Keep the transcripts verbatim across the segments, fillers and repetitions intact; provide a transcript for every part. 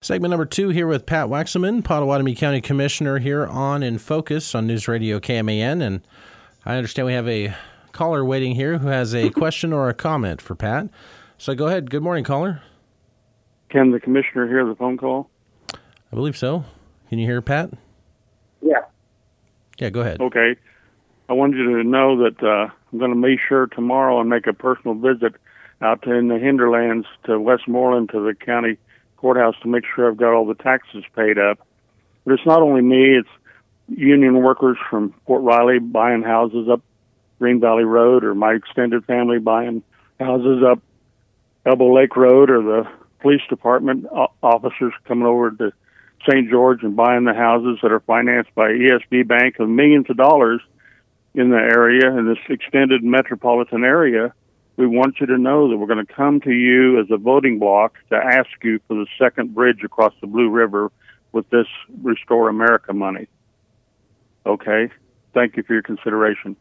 Segment number two here with Pat Waxman, Pottawatomie County Commissioner, here on In Focus on News Radio K M A N. And I understand we have a caller waiting here who has a question or a comment for Pat. So go ahead. Good morning, caller. Can the commissioner hear the phone call? I believe so. Can you hear Pat? Yeah. Yeah, go ahead. Okay. I wanted you to know that uh, I'm going to make sure tomorrow and make a personal visit out to in the hinterlands to Westmoreland to the county courthouse to make sure I've got all the taxes paid up. But it's not only me, it's union workers from Fort Riley buying houses up Green Valley Road, or my extended family buying houses up Elbow Lake Road, or the police department officers coming over to Saint George and buying the houses that are financed by E S B Bank of millions of dollars in the area, in this extended metropolitan area. We want you to know that we're going to come to you as a voting bloc to ask you for the second bridge across the Blue River with this Restore America money. Okay? Thank you for your consideration.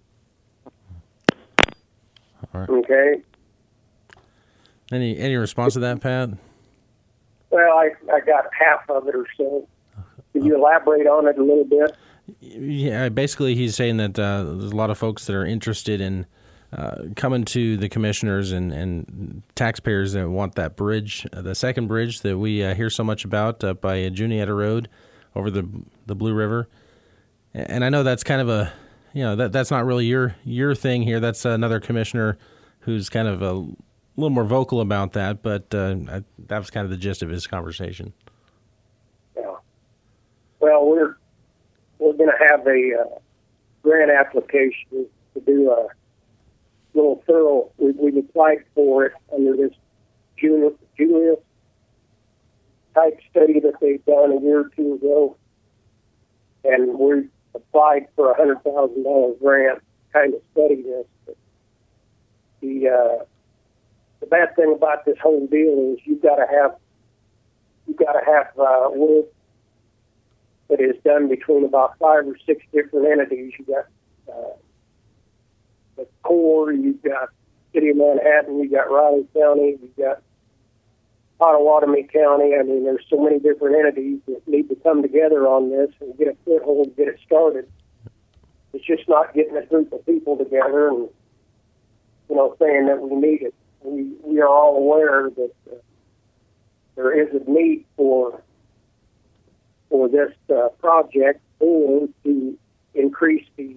All right. Okay. Any any response to that, Pat? Well, I, I got half of it or so. Can you elaborate on it a little bit? Yeah, basically he's saying that uh, there's a lot of folks that are interested in uh, coming to the commissioners and, and taxpayers that want that bridge, uh, the second bridge that we uh, hear so much about uh, by Juniata Road over the the Blue River. And I know that's kind of a, you know, that that's not really your your thing here. That's another commissioner who's kind of a little more vocal about that, but uh, I, that was kind of the gist of his conversation. Yeah. Well, we're we're going to have a uh, grant application to do a little thorough. We, we've applied for it under this Julius, Julius type study that they've done a year or two ago, and we applied for a hundred thousand dollar grant to kind of study this. But the uh, the bad thing about this whole deal is you've got to have you've got to have uh, work that is done between about five or six different entities. You've got uh, the Corps, you've got City of Manhattan, you've got Riley County, you've got Pottawatomie County. I mean, there's so many different entities that need to come together on this and get a foothold, get it started. It's just not getting a group of people together and, you know, saying that we need it. We we are all aware that uh, there is a need for for this uh, project or to increase the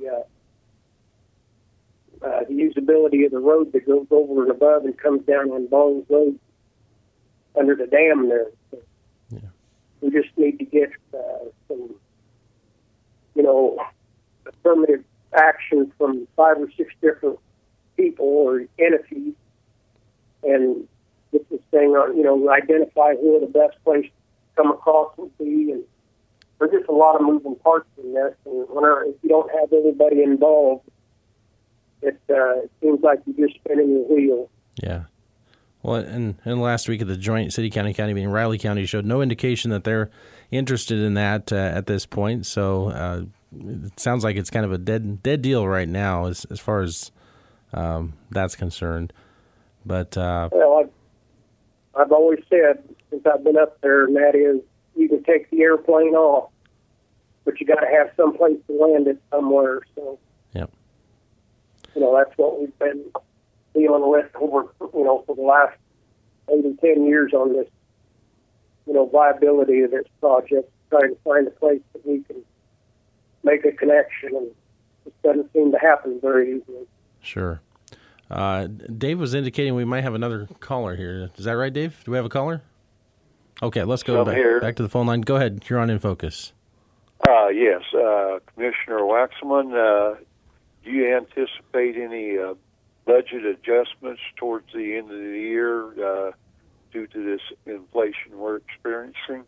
uh, uh, the usability of the road that goes over and above and comes down on Bones Road under the dam there. So yeah. We just need to get uh, some, you know, affirmative action from five or six different people or entities and get this thing on, you know, identify where the best place to come across would be. And there's just a lot of moving parts in this. And whenever, if you don't have everybody involved, it, uh, it seems like you're just spinning your wheel. Yeah. Well, and, and last week at the joint city-county county meeting, Riley County showed no indication that they're interested in that uh, at this point. So uh, it sounds like it's kind of a dead dead deal right now as as far as um, that's concerned. But uh, well, I've, I've always said since I've been up there, and that is you can take the airplane off, but you got to have some place to land it somewhere. So, yep. You know, that's what we've been dealing with over, you know, for the last eight or ten years on this, you know, viability of this project, trying to find a place that we can make a connection, and it doesn't seem to happen very easily. Sure. Uh, Dave was indicating we might have another caller here. Is that right, Dave? Do we have a caller? Okay, let's go back, back to the phone line. Go ahead. You're on In Focus. Uh, yes. Uh, Commissioner Waxman, uh, do you anticipate any uh, budget adjustments towards the end of the year uh, due to this inflation we're experiencing?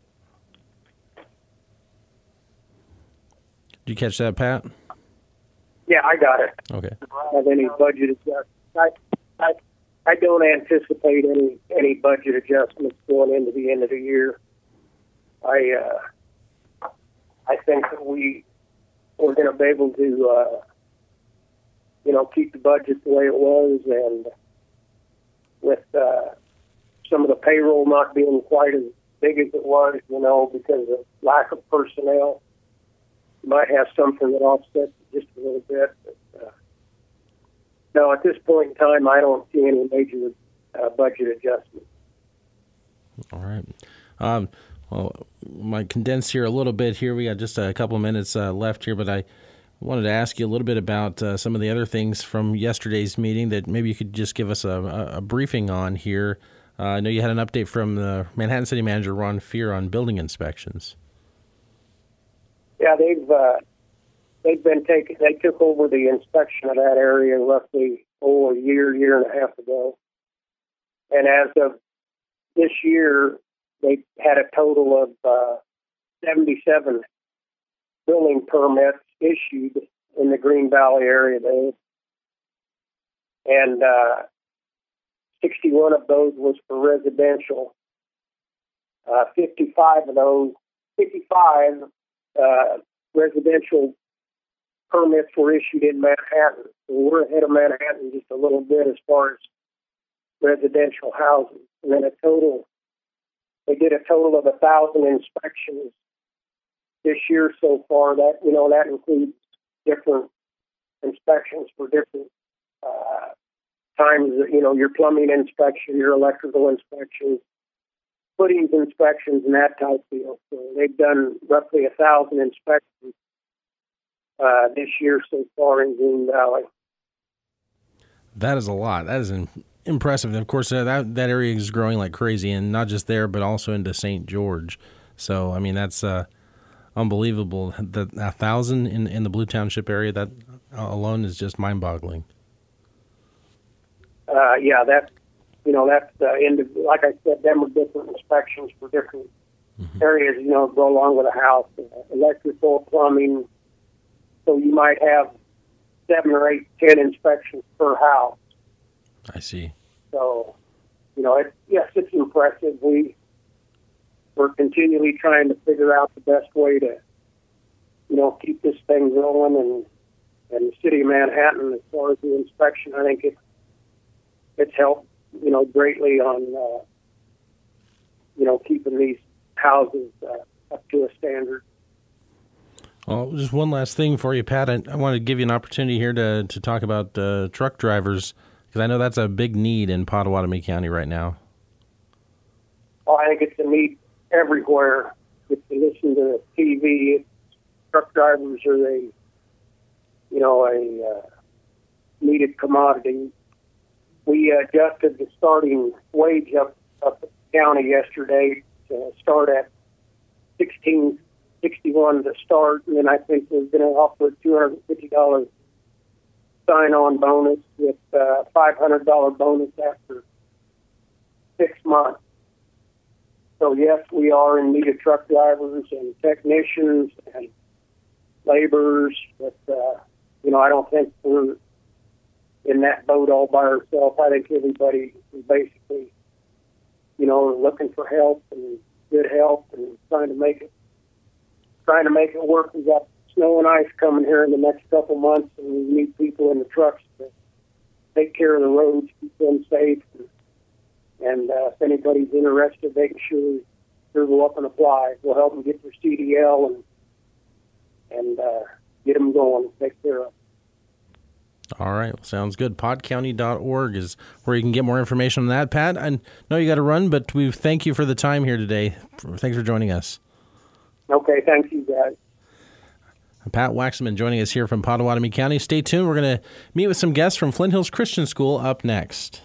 Did you catch that, Pat? Yeah, I got it. Okay. I don't have any budget adjustments. I, I, I don't anticipate any, any budget adjustments going into the end of the year. I uh, I think that we we're going to be able to uh, you know keep the budget the way it was, and with uh, some of the payroll not being quite as big as it was, you know, because of lack of personnel. You might have something that offsets it just a little bit. But, uh, no, at this point in time, I don't see any major uh, budget adjustments. All right. Um, well, might condense here a little bit here. We got just a couple of minutes uh, left here, but I wanted to ask you a little bit about uh, some of the other things from yesterday's meeting that maybe you could just give us a, a, a briefing on here. Uh, I know you had an update from the Manhattan City Manager, Ron Fear, on building inspections. Yeah, they've uh, they've been taking. They took over the inspection of that area roughly oh, a year, year and a half ago, and as of this year, they had a total of uh, seventy-seven building permits issued in the Green Valley area there, and uh, sixty-one of those was for residential. Uh, fifty-five of those, fifty-five uh, residential permits were issued in Manhattan. So we're ahead of Manhattan just a little bit as far as residential housing. And then a total, they did a total of a thousand inspections this year so far. That, you know, that includes different inspections for different uh, times, you know, your plumbing inspection, your electrical inspections, footings inspections, and that type of deal. So they've done roughly a thousand inspections uh, this year so far in Green Valley. That is a lot. That is an impressive. And of course, uh, that that area is growing like crazy, and not just there, but also into Saint George. So, I mean, that's uh, unbelievable. The a thousand in in the Blue Township area, that alone is just mind-boggling. Uh, yeah, that's you know that's uh, into, like I said, them are different inspections for different mm-hmm. areas. You know, go along with a house, uh, electrical, plumbing. So you might have seven or eight, ten inspections per house. I see. So, you know, it, yes, it's impressive. We, we're continually trying to figure out the best way to, you know, keep this thing going. And, and the city of Manhattan, as far as the inspection, I think it, it's helped, you know, greatly on, uh, you know, keeping these houses uh, up to a standard. Well, just one last thing for you, Pat. I, I want to give you an opportunity here to, to talk about uh, truck drivers, because I know that's a big need in Pottawatomie County right now. Well, I think it's a need everywhere. If you listen to the T V, truck drivers are a, you know, a uh, needed commodity. We adjusted the starting wage up up at the county yesterday to start at sixteen sixty-one to start, and then I think we're going to offer a two hundred fifty dollars sign-on bonus with a five hundred dollars bonus after six months. So, yes, we are in need of truck drivers and technicians and laborers, but, uh, you know, I don't think we're in that boat all by ourselves. I think everybody is basically, you know, looking for help and good help and trying to make it trying to make it work. We've got snow and ice coming here in the next couple months, and we need people in the trucks to take care of the roads, keep them safe. And, and uh, if anybody's interested, they can sure, sure go up and apply. We'll help them get their C D L and and uh, get them going, take care of them. All right. Well, sounds good. pod county dot org is where you can get more information on that. Pat, I know you got to run, but we thank you for the time here today. Thanks for joining us. Okay, thank you, guys. Pat Waxman joining us here from Pottawatomie County. Stay tuned. We're going to meet with some guests from Flint Hills Christian School up next.